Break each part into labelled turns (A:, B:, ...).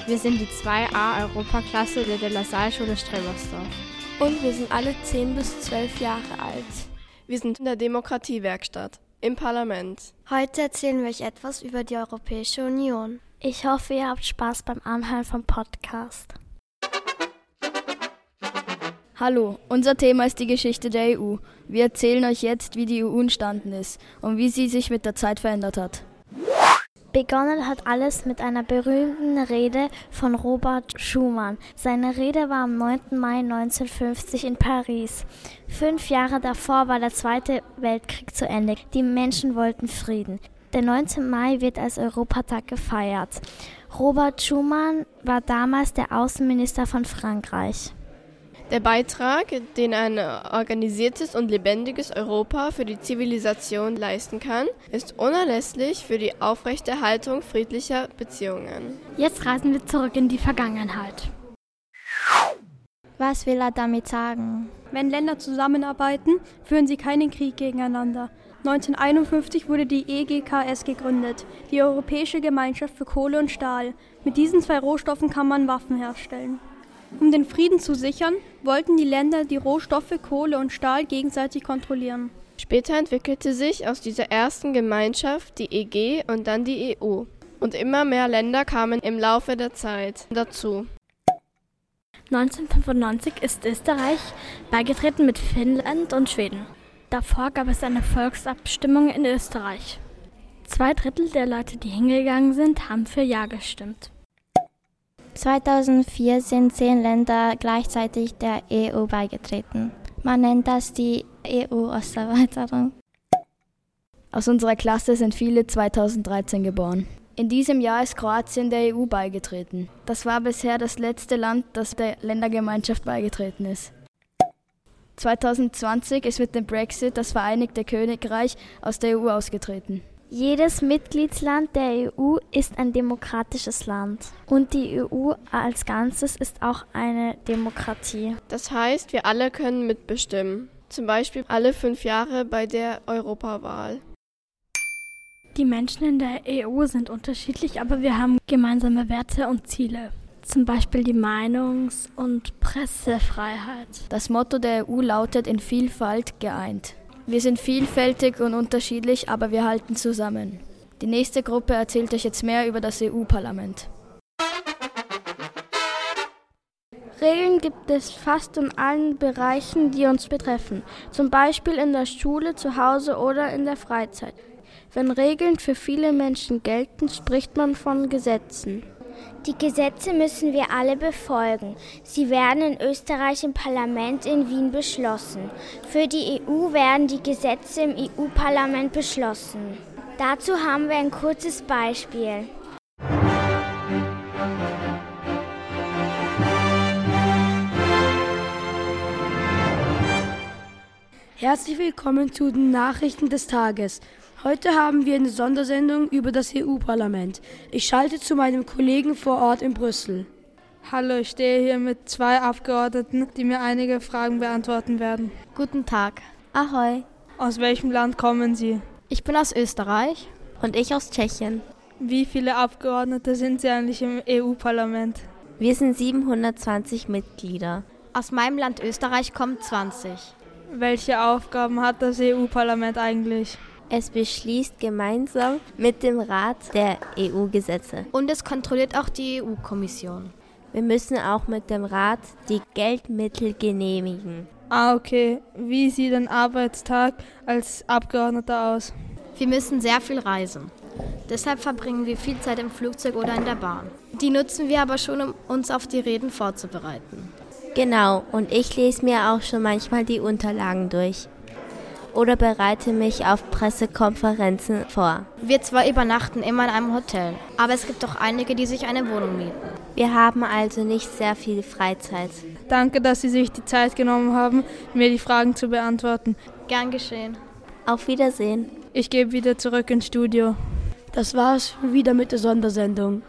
A: Wir sind die 2a Europaklasse der De La Salle Schule Strebersdorf.
B: Und wir sind alle 10 bis 12 Jahre alt.
C: Wir sind in der Demokratiewerkstatt im Parlament.
B: Heute erzählen wir euch etwas über die Europäische Union.
D: Ich hoffe, ihr habt Spaß beim Anhören vom Podcast.
E: Hallo, unser Thema ist die Geschichte der EU. Wir erzählen euch jetzt, wie die EU entstanden ist und wie sie sich mit der Zeit verändert hat.
D: Begonnen hat alles mit einer berühmten Rede von Robert Schuman. Seine Rede war am 9. Mai 1950 in Paris. 5 Jahre davor war der Zweite Weltkrieg zu Ende. Die Menschen wollten Frieden. Der 19. Mai wird als Europatag gefeiert. Robert Schuman war damals der Außenminister von Frankreich.
C: Der Beitrag, den ein organisiertes und lebendiges Europa für die Zivilisation leisten kann, ist unerlässlich für die Aufrechterhaltung friedlicher Beziehungen.
A: Jetzt reisen wir zurück in die Vergangenheit.
D: Was will er damit sagen?
F: Wenn Länder zusammenarbeiten, führen sie keinen Krieg gegeneinander. 1951 wurde die EGKS gegründet, die Europäische Gemeinschaft für Kohle und Stahl. Mit diesen 2 Rohstoffen kann man Waffen herstellen. Um den Frieden zu sichern, wollten die Länder die Rohstoffe Kohle und Stahl gegenseitig kontrollieren.
C: Später entwickelte sich aus dieser ersten Gemeinschaft die EG und dann die EU. Und immer mehr Länder kamen im Laufe der Zeit dazu.
A: 1995 ist Österreich beigetreten mit Finnland und Schweden. Davor gab es eine Volksabstimmung in Österreich. 2/3 der Leute, die hingegangen sind, haben für Ja gestimmt.
D: 2004 sind 10 Länder gleichzeitig der EU beigetreten. Man nennt das die EU-Osterweiterung.
E: Aus unserer Klasse sind viele 2013 geboren. In diesem Jahr ist Kroatien der EU beigetreten. Das war bisher das letzte Land, das der Ländergemeinschaft beigetreten ist. 2020 ist mit dem Brexit das Vereinigte Königreich aus der EU ausgetreten.
D: Jedes Mitgliedsland der EU ist ein demokratisches Land. Und die EU als Ganzes ist auch eine Demokratie.
C: Das heißt, wir alle können mitbestimmen. Zum Beispiel alle 5 Jahre bei der Europawahl.
A: Die Menschen in der EU sind unterschiedlich, aber wir haben gemeinsame Werte und Ziele. Zum Beispiel die Meinungs- und Pressefreiheit.
E: Das Motto der EU lautet: in Vielfalt geeint. Wir sind vielfältig und unterschiedlich, aber wir halten zusammen. Die nächste Gruppe erzählt euch jetzt mehr über das EU-Parlament.
G: Regeln gibt es fast in allen Bereichen, die uns betreffen. Zum Beispiel in der Schule, zu Hause oder in der Freizeit. Wenn Regeln für viele Menschen gelten, spricht man von Gesetzen.
H: Die Gesetze müssen wir alle befolgen. Sie werden in Österreich im Parlament in Wien beschlossen. Für die EU werden die Gesetze im EU-Parlament beschlossen. Dazu haben wir ein kurzes Beispiel.
I: Herzlich willkommen zu den Nachrichten des Tages. Heute haben wir eine Sondersendung über das EU-Parlament. Ich schalte zu meinem Kollegen vor Ort in Brüssel.
J: Hallo, ich stehe hier mit 2 Abgeordneten, die mir einige Fragen beantworten werden.
K: Guten Tag.
D: Ahoi.
J: Aus welchem Land kommen Sie?
K: Ich bin aus Österreich.
D: Und ich aus Tschechien.
J: Wie viele Abgeordnete sind Sie eigentlich im EU-Parlament?
D: Wir sind 720 Mitglieder.
K: Aus meinem Land Österreich kommen 20.
J: Welche Aufgaben hat das EU-Parlament eigentlich?
D: Es beschließt gemeinsam mit dem Rat der EU-Gesetze.
K: Und es kontrolliert auch die EU-Kommission.
D: Wir müssen auch mit dem Rat die Geldmittel genehmigen.
J: Okay. Wie sieht ein Arbeitstag als Abgeordneter aus?
K: Wir müssen sehr viel reisen. Deshalb verbringen wir viel Zeit im Flugzeug oder in der Bahn. Die nutzen wir aber schon, um uns auf die Reden vorzubereiten.
D: Genau, und ich lese mir auch schon manchmal die Unterlagen durch. Oder bereite mich auf Pressekonferenzen vor.
K: Wir zwar übernachten immer in einem Hotel, aber es gibt auch einige, die sich eine Wohnung mieten.
D: Wir haben also nicht sehr viel Freizeit.
J: Danke, dass Sie sich die Zeit genommen haben, mir die Fragen zu beantworten.
K: Gern geschehen.
D: Auf Wiedersehen.
J: Ich gebe wieder zurück ins Studio.
I: Das war's wieder mit der Sondersendung.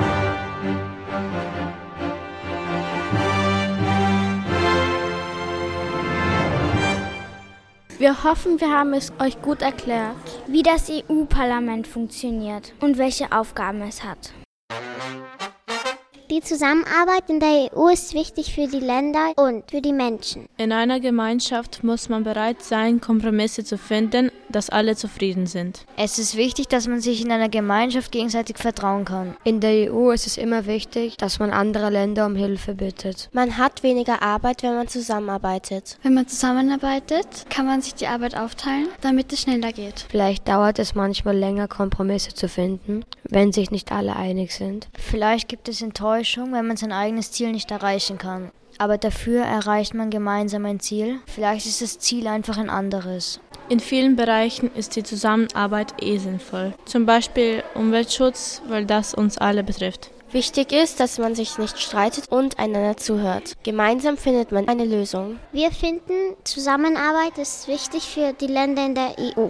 G: Wir hoffen, wir haben es euch gut erklärt,
H: wie das EU-Parlament funktioniert und welche Aufgaben es hat.
G: Die
H: Die Zusammenarbeit in der EU ist wichtig für die Länder und für die Menschen.
L: In einer Gemeinschaft muss man bereit sein, Kompromisse zu finden, dass alle zufrieden sind.
M: Es ist wichtig, dass man sich in einer Gemeinschaft gegenseitig vertrauen kann.
N: In der EU ist es immer wichtig, dass man andere Länder um Hilfe bittet.
B: Man hat weniger Arbeit, wenn man zusammenarbeitet.
O: Wenn man zusammenarbeitet, kann man sich die Arbeit aufteilen, damit es schneller geht.
N: Vielleicht dauert es manchmal länger, Kompromisse zu finden, wenn sich nicht alle einig sind.
M: Vielleicht gibt es Enttäuschung, wenn man sein eigenes Ziel nicht erreichen kann. Aber dafür erreicht man gemeinsam ein Ziel. Vielleicht ist das Ziel einfach ein anderes.
L: In vielen Bereichen ist die Zusammenarbeit sinnvoll. Zum Beispiel Umweltschutz, weil das uns alle betrifft.
B: Wichtig ist, dass man sich nicht streitet und einander zuhört. Gemeinsam findet man eine Lösung.
H: Wir finden, Zusammenarbeit ist wichtig für die Länder in der EU.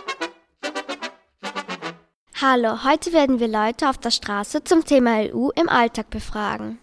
B: Hallo, heute werden wir Leute auf der Straße zum Thema EU im Alltag befragen.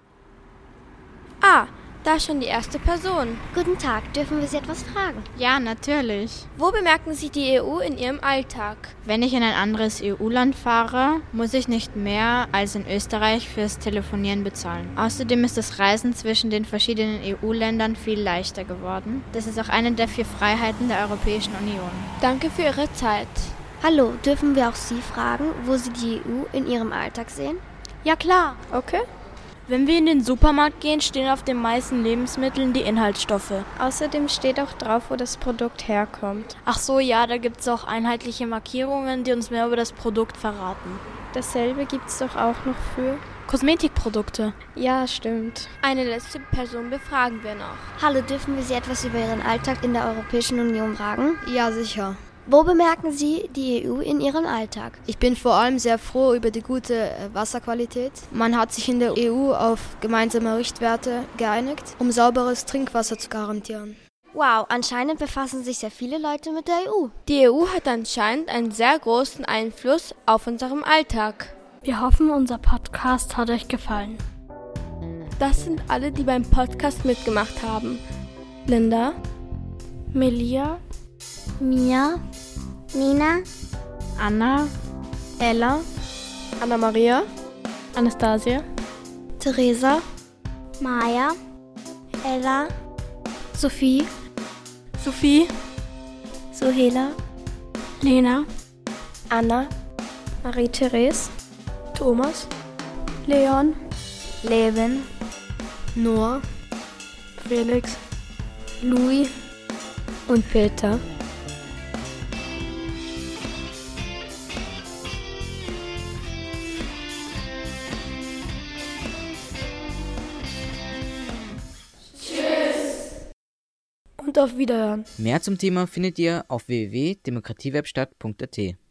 G: Ah, da ist schon die erste Person.
B: Guten Tag, dürfen wir Sie etwas fragen?
P: Ja, natürlich.
G: Wo bemerken Sie die EU in Ihrem Alltag?
P: Wenn ich in ein anderes EU-Land fahre, muss ich nicht mehr als in Österreich fürs Telefonieren bezahlen. Außerdem ist das Reisen zwischen den verschiedenen EU-Ländern viel leichter geworden. Das ist auch eine der 4 Freiheiten der Europäischen Union.
G: Danke für Ihre Zeit.
B: Hallo, dürfen wir auch Sie fragen, wo Sie die EU in Ihrem Alltag sehen?
G: Ja klar.
C: Okay.
A: Wenn wir in den Supermarkt gehen, stehen auf den meisten Lebensmitteln die Inhaltsstoffe.
C: Außerdem steht auch drauf, wo das Produkt herkommt.
A: Ach so, ja, da gibt es auch einheitliche Markierungen, die uns mehr über das Produkt verraten.
C: Dasselbe gibt es doch auch noch für
A: Kosmetikprodukte.
C: Ja, stimmt.
G: Eine letzte Person befragen wir noch.
B: Hallo, dürfen wir Sie etwas über Ihren Alltag in der Europäischen Union fragen?
M: Ja, sicher.
B: Wo bemerken Sie die EU in Ihrem Alltag?
M: Ich bin vor allem sehr froh über die gute Wasserqualität. Man hat sich in der EU auf gemeinsame Richtwerte geeinigt, um sauberes Trinkwasser zu garantieren.
B: Wow, anscheinend befassen sich sehr viele Leute mit der EU.
G: Die EU hat anscheinend einen sehr großen Einfluss auf unseren Alltag.
A: Wir hoffen, unser Podcast hat euch gefallen.
G: Das sind alle, die beim Podcast mitgemacht haben. Linda,
A: Melia,
H: Mia, Nina,
P: Anna,
C: Ella, Anna-Maria,
L: Anastasia,
B: Theresa,
H: Maja,
B: Ella,
A: Sophie,
B: Suhela,
A: Lena,
C: Anna, Marie-Therese,
F: Thomas,
C: Leon,
M: Levin,
N: Noah,
F: Felix,
N: Louis und Peter.
F: und auf Wiederhören.
Q: Mehr zum Thema findet ihr auf www.demokratiewebstadt.at.